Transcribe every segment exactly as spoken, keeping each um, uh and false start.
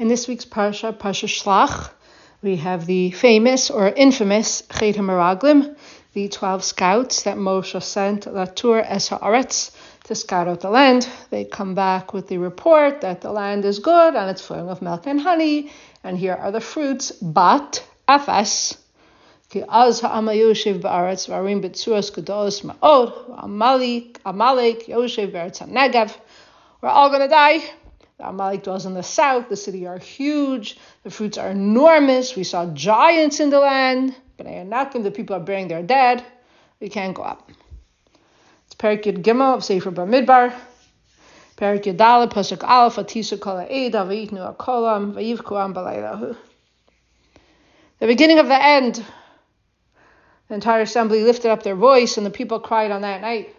In this week's Parsha, Parsha Shlach, we have the famous or infamous Chet HaMeraglim, the twelve scouts that Moshe sent Latur Es Haaretz to scout out the land. They come back with the report that the land is good and it's flowing with milk and honey, and here are the fruits, but Afas, Ki Az Ha'ama Yoshev Ba'aretz V'arim B'tzuras Gedolos Ma'od, Amalek, Amalek, Yoshev B'aretz HaNegev. We're all going to die. The Amalek dwells in the south. The city are huge. The fruits are enormous. We saw giants in the land. B'nai Anakim, the people are burying their dead. We can't go up. It's Perik Yud Gimel of Sefer Bamidbar. Perik Yud Daled, Pasuk Aleph, Atisu Kol Ha'eda, V'yitnu Akolam, V'yivku Am B'leilahu. The beginning of the end. The entire assembly lifted up their voice, and the people cried on that night.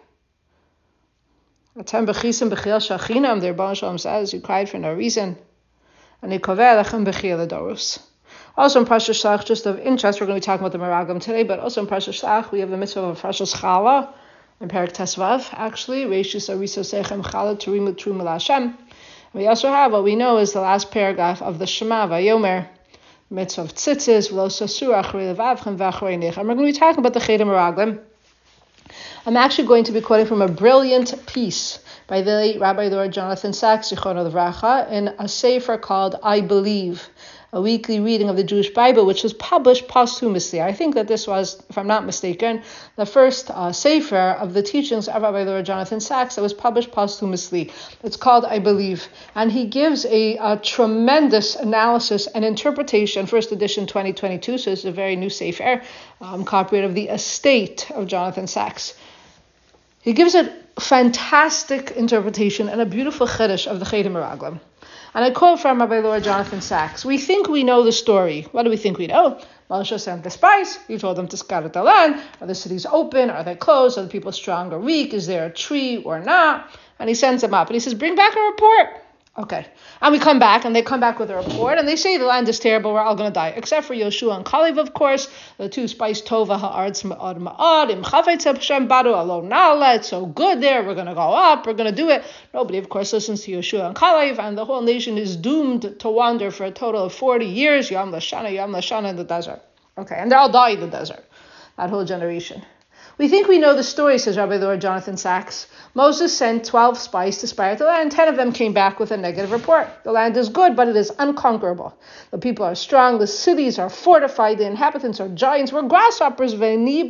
Atem b'chisim b'chil shachinam, their Rebbeinu Shalom says, you cried for no reason. And they koveh lechem b'chil adorus. Also in Parsha Shlach, just of interest, we're going to be talking about the Meraglim today, but also in Parsha Shlach, we have the mitzvah of Parsha Chala, in Perik Tesvav, actually, Reishus Ariso Sechem Chala Turim L'Trum L'Hashem. We also have what we know is the last paragraph of the Shema, Vayomer, mitzvah of tzitzis, V'lo Sasur Achrei Levavchem V'Achrei Nechem. We're going to be talking about the Chet HaMeraglim. I'm actually going to be quoting from a brilliant piece by the late Rabbi Lord Jonathan Sacks, Zichrono Livracha, in a sefer called I Believe, a weekly reading of the Jewish Bible, which was published posthumously. I think that this was, if I'm not mistaken, the first uh, sefer of the teachings of Rabbi Lord Jonathan Sacks that was published posthumously. It's called I Believe, and he gives a, a tremendous analysis and interpretation, first edition twenty twenty-two, so it's a very new sefer, um, copyright of the estate of Jonathan Sacks. He gives a fantastic interpretation and a beautiful chiddush of the Chet HaMeraglim. And I quote from Rabbi Lord Jonathan Sacks. We think we know the story. What do we think we know? Moshe sent the spies. He told them to scout out the land. Are the cities open? Are they closed? Are the people strong or weak? Is there a tree or not? And he sends them up. And he says, bring back a report. Okay. And we come back, and they come back with a report, and they say the land is terrible, we're all going to die. Except for Yoshua and Kalev, of course, the two spies, Tova ha'aretz ma'od ma'od, im chavetz Hashem badu alon na'ala, it's so good there, we're going to go up, we're going to do it. Nobody, of course, listens to Yoshua and Kalev, and the whole nation is doomed to wander for a total of forty years, Yam Lashana, Yam Lashana in the desert. Okay, and they all die in the desert, that whole generation. We think we know the story, says Rabbi Lord Jonathan Sacks. Moses sent twelve spies to spy out the land. Ten of them came back with a negative report. The land is good, but it is unconquerable. The people are strong. The cities are fortified. The inhabitants are giants. We're grasshoppers. Only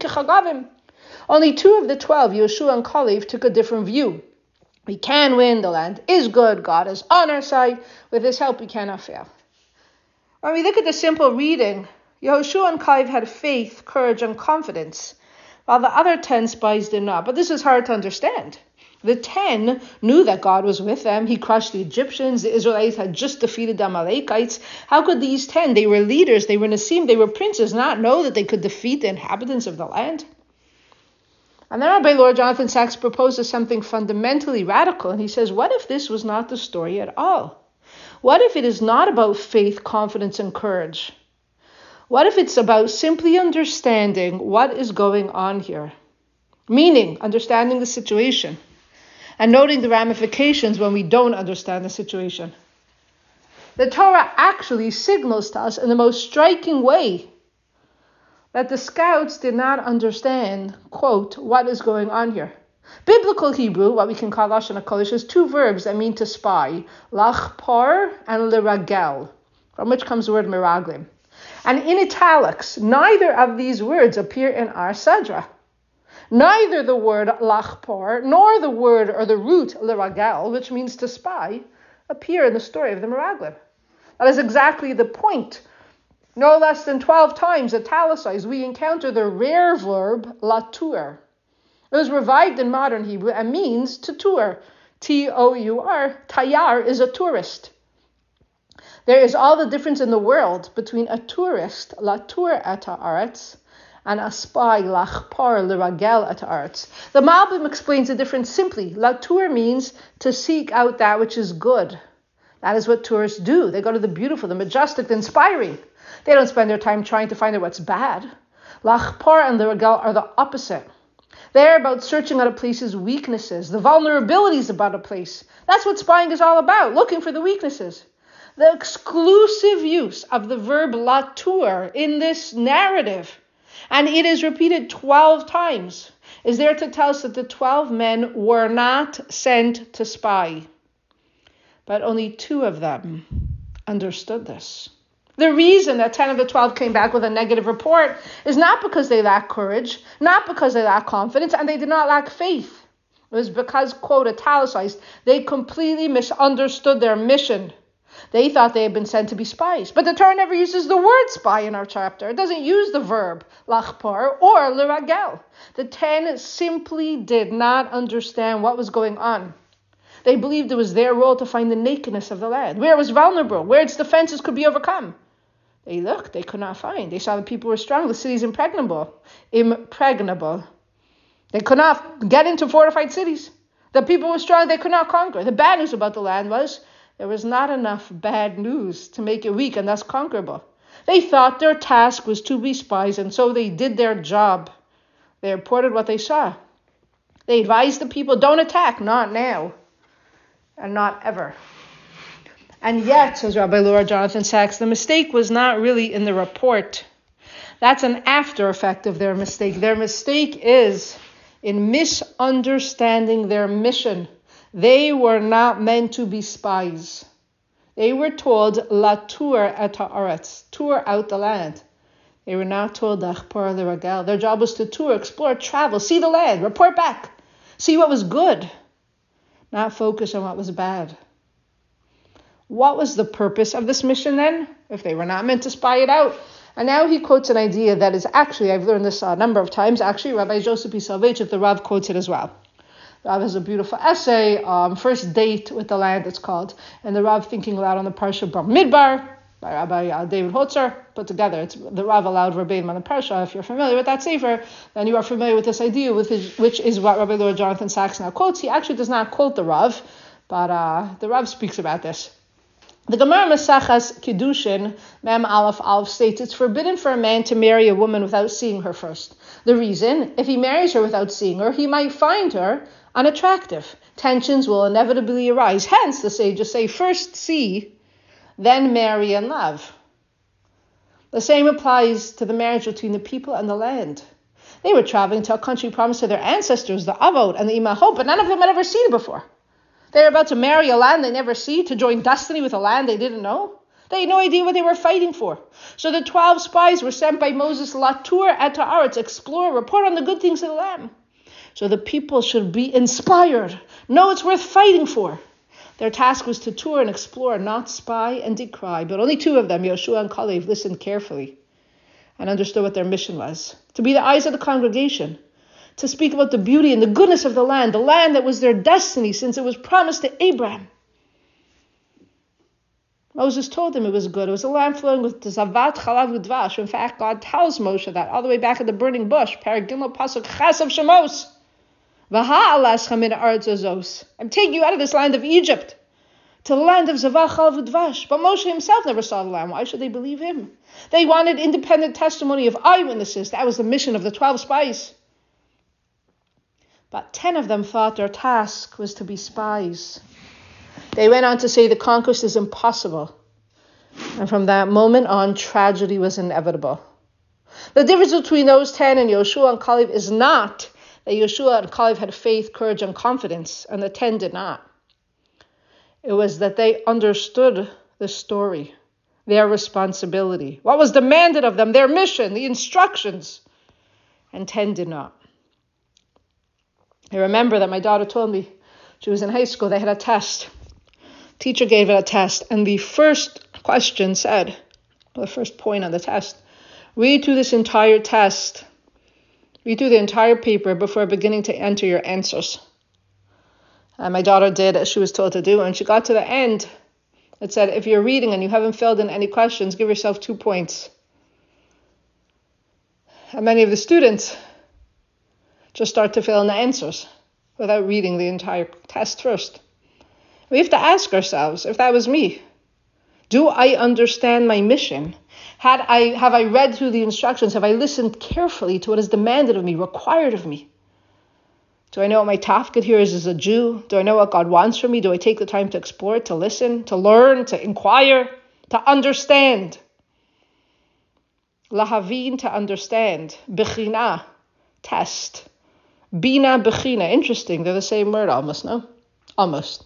two of the twelve, Yoshua and Kalev, took a different view. We can win. The land is good. God is on our side. With his help, we cannot fail. When we look at the simple reading, Yoshua and Kalev had faith, courage, and confidence, while the other ten spies did not. But this is hard to understand. The ten knew that God was with them. He crushed the Egyptians. The Israelites had just defeated the Amalekites. How could these ten, they were leaders, they were Nasim, they were princes, not know that they could defeat the inhabitants of the land? And then Rabbi Lord Jonathan Sacks proposes something fundamentally radical, and he says, what if this was not the story at all? What if it is not about faith, confidence, and courage? What if it's about simply understanding what is going on here? Meaning, understanding the situation and noting the ramifications when we don't understand the situation. The Torah actually signals to us in the most striking way that the scouts did not understand, quote, what is going on here. Biblical Hebrew, what we can call Lashon HaKodesh, is two verbs that mean to spy, lachpar and liragel, from which comes the word meraglim. And in italics, neither of these words appear in our Sadra. Neither the word lachpar, nor the word or the root liragel, which means to spy, appear in the story of the Meraglim. That is exactly the point. No less than twelve times italicized, we encounter the rare verb latur. It was revived in modern Hebrew and means to tour. T O U R, tayar is a tourist. There is all the difference in the world between a tourist, latur et haaretz, and a spy, lachpar, liragel et haaretz. The Malbim explains the difference simply. Latur means to seek out that which is good. That is what tourists do. They go to the beautiful, the majestic, the inspiring. They don't spend their time trying to find out what's bad. Lachpar and liragel are the opposite. They're about searching out a place's weaknesses, the vulnerabilities about a place. That's what spying is all about, looking for the weaknesses. The exclusive use of the verb latur in this narrative, and it is repeated twelve times, is there to tell us that the twelve men were not sent to spy. But only two of them understood this. The reason that ten of the twelve came back with a negative report is not because they lacked courage, not because they lacked confidence, and they did not lack faith. It was because, quote, italicized, they completely misunderstood their mission. They thought they had been sent to be spies. But the Torah never uses the word spy in our chapter. It doesn't use the verb lachpor or leragel. The ten simply did not understand what was going on. They believed it was their role to find the nakedness of the land, where it was vulnerable, where its defenses could be overcome. They looked, they could not find. They saw the people were strong, the cities impregnable. Impregnable. They could not get into fortified cities. The people were strong, they could not conquer. The bad news about the land was there was not enough bad news to make it weak and thus conquerable. They thought their task was to be spies, and so they did their job. They reported what they saw. They advised the people, don't attack, not now, and not ever. And yet, says Rabbi Laura Jonathan Sachs, the mistake was not really in the report. That's an after effect of their mistake. Their mistake is in misunderstanding their mission. They were not meant to be spies. They were told, latur et haaretz, tour out the land. They were not told, achpor l'ragel. Their job was to tour, explore, travel, see the land, report back, see what was good, not focus on what was bad. What was the purpose of this mission then, if they were not meant to spy it out? And now he quotes an idea that is actually, I've learned this a number of times, actually Rabbi Joseph P. Soloveitchik, the Rav, quotes it as well. The Rav has a beautiful essay, um, First Date with the Land, it's called, and the Rav Thinking Aloud on the Parsha Bamidbar, by Rabbi uh, David Holzer, put together. It's the Rav aloud verbatim on the Parsha. If you're familiar with that sefer, then you are familiar with this idea, with his, which is what Rabbi Lord Jonathan Sachs now quotes. He actually does not quote the Rav, but uh, the Rav speaks about this. The Gemara Masachas Kiddushin, Mem Aleph Aleph states, it's forbidden for a man to marry a woman without seeing her first. The reason, if he marries her without seeing her, he might find her unattractive. Tensions will inevitably arise. Hence, the sages say, first see, then marry and love. The same applies to the marriage between the people and the land. They were traveling to a country promised to their ancestors, the Avot and the Imahot, but none of them had ever seen it before. They were about to marry a land they never see, to join destiny with a land they didn't know. They had no idea what they were fighting for. So the twelve spies were sent by Moses, latur et haaretz, explore, report on the good things of the land. So the people should be inspired, know it's worth fighting for. Their task was to tour and explore, not spy and decry. But only two of them, Yoshua and Kalev, listened carefully and understood what their mission was. To be the eyes of the congregation, to speak about the beauty and the goodness of the land, the land that was their destiny since it was promised to Abraham. Moses told them it was good. It was a land flowing with zavat, chalav, udvash. In fact, God tells Moshe that all the way back at the burning bush, Paragimel Pasuk Ches of Shemos. I'm taking you out of this land of Egypt to the land of zavat, chalav, udvash. But Moshe himself never saw the land. Why should they believe him? They wanted independent testimony of eyewitnesses. That was the mission of the twelve spies. But ten of them thought their task was to be spies. They went on to say the conquest is impossible. And from that moment on, tragedy was inevitable. The difference between those ten and Yoshua and Kalev is not that Yoshua and Kalev had faith, courage, and confidence, and the ten did not. It was that they understood the story, their responsibility, what was demanded of them, their mission, the instructions, and ten did not. I remember that my daughter told me she was in high school, they had a test. Teacher gave it a test, and the first question said, well, the first point on the test, read through this entire test, read through the entire paper before beginning to enter your answers. And my daughter did as she was told to do, and she got to the end. It said, if you're reading and you haven't filled in any questions, give yourself two points. And many of the students just start to fill in the answers without reading the entire test first. We have to ask ourselves, if that was me, do I understand my mission? Had I, have I read through the instructions? Have I listened carefully to what is demanded of me, required of me? Do I know what my tafkid here is as a Jew? Do I know what God wants from me? Do I take the time to explore, to listen, to learn, to inquire, to understand? Lahavin, to understand. Bechina, test. Bina, bechina. Interesting, they're the same word almost, no? Almost.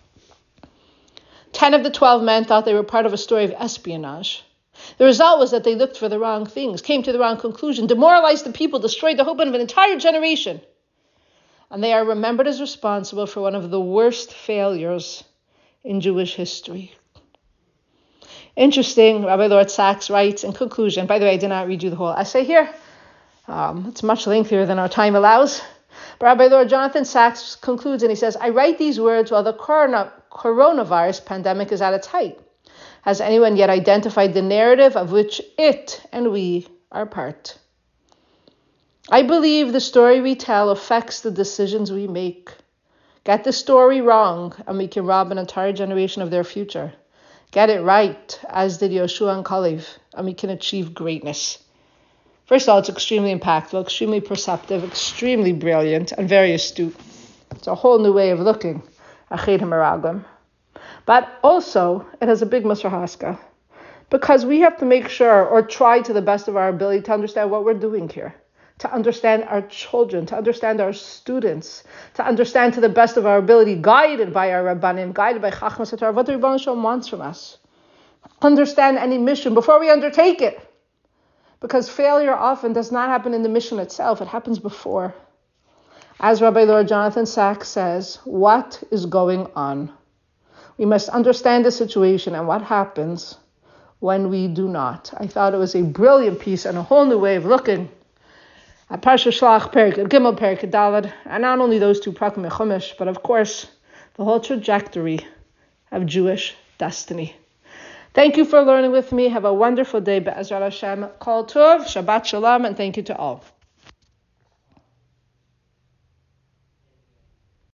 Ten of the twelve men thought they were part of a story of espionage. The result was that they looked for the wrong things, came to the wrong conclusion, demoralized the people, destroyed the hope of an entire generation. And they are remembered as responsible for one of the worst failures in Jewish history. Interesting, Rabbi Lord Sachs writes in conclusion, by the way, I did not read you the whole essay here. Um, it's much lengthier than our time allows. But Rabbi Lord Jonathan Sachs concludes and he says, I write these words while the corona, coronavirus pandemic is at its height. Has anyone yet identified the narrative of which it and we are part? I believe the story we tell affects the decisions we make. Get the story wrong, and we can rob an entire generation of their future. Get it right, as did Yoshua and Kalev, and we can achieve greatness. First of all, it's extremely impactful, extremely perceptive, extremely brilliant, and very astute. It's a whole new way of looking at Chet HaMeraglim. But also, it has a big Musar Haskell, because we have to make sure, or try to the best of our ability, to understand what we're doing here. To understand our children, to understand our students, to understand to the best of our ability, guided by our Rabbanim, guided by Chachmas HaTorah, what the Rebbeinu Shalom wants from us. Understand any mission before we undertake it. Because failure often does not happen in the mission itself, it happens before. As Rabbi Lord Jonathan Sachs says, what is going on? We must understand the situation and what happens when we do not. I thought it was a brilliant piece and a whole new way of looking at Parsha Shlach, Perik Gimel, Perik Daled, and not only those two Prakim and Chumash, but of course the whole trajectory of Jewish destiny. Thank you for learning with me. Have a wonderful day. Be'ezrat Hashem. Kol Tov, Shabbat Shalom, and thank you to all.